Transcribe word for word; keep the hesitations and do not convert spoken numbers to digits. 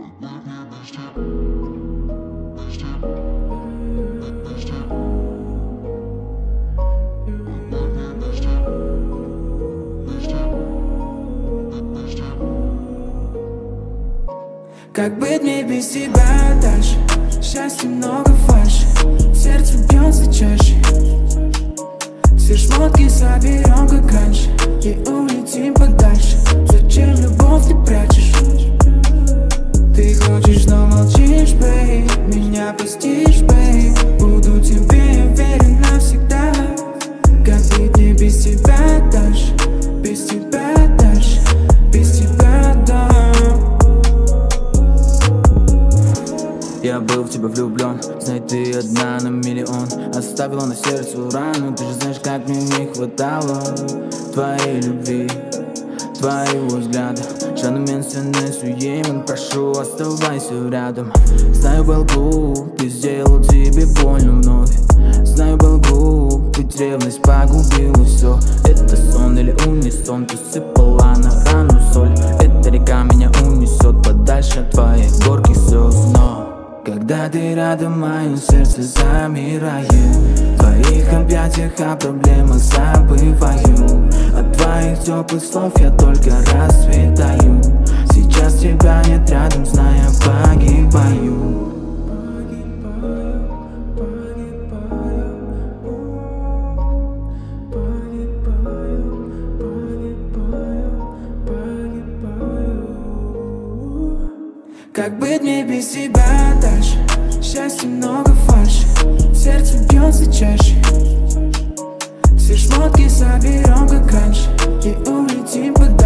Как быть мне без тебя дальше? Счастья много фальши, сердце бьется чаще. Все шмотки соберем как раньше и улетим подальше. Зачем любовь ты прячешь? Ты хочешь, но молчишь, бэй. Меня простишь, бэй. Буду тебе верен навсегда. Как быть мне без тебя дальше? Без тебя дальше, без тебя, да. Я был в тебя влюблен, знай, ты одна на миллион. Оставила на сердце рану, ты же знаешь, как мне не хватало твоей любви, твоего взгляда. Жанна Менсенес уемен, прошу, оставайся рядом. Знаю, был глуп, ты сделал тебе больно вновь. Знаю, был глуп, ведь ревность погубила все. Это сон или унисон, ты сыпала на рану соль. Эта река меня унесет подальше от твоих горьких слез. Но когда ты рядом, мое сердце замирает. В твоих объятиях о проблемах забываю. От твоих теплых слов я только расцветаю. Сейчас тебя нет рядом, зная, погибаю. Как быть мне без тебя дальше? Счастья много фальши, сердце бьется чаще. Все шмотки соберем как раньше и улетим подальше.